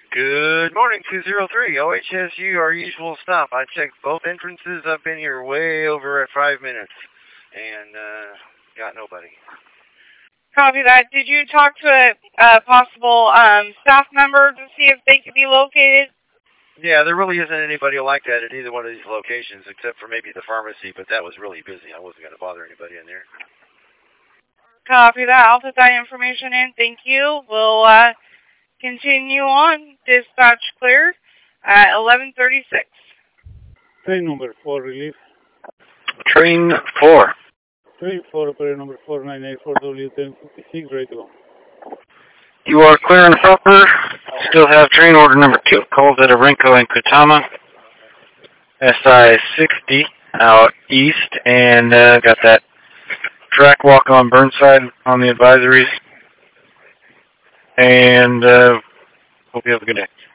Good morning, 203 OHSU, our usual stop. I checked both entrances. I've been here way over at 5 minutes and got nobody. Copy that. Did you talk to a possible staff member to see if they could be located? Yeah, there really isn't anybody like that at either one of these locations except for maybe the pharmacy, but that was really busy. I wasn't going to bother anybody in there. Copy that. I'll put that information in. Thank you. We'll continue on. Dispatch clear at 11:36. Train number 4, relief. Train 4. Train 4, operator number 4984, W1056, ready to go. You are clear and proper. Still have train order number 2. Calls at Arenco and Kutama. SI-60 out east, and got that track walk on Burnside on the advisories. And hope you have a good day.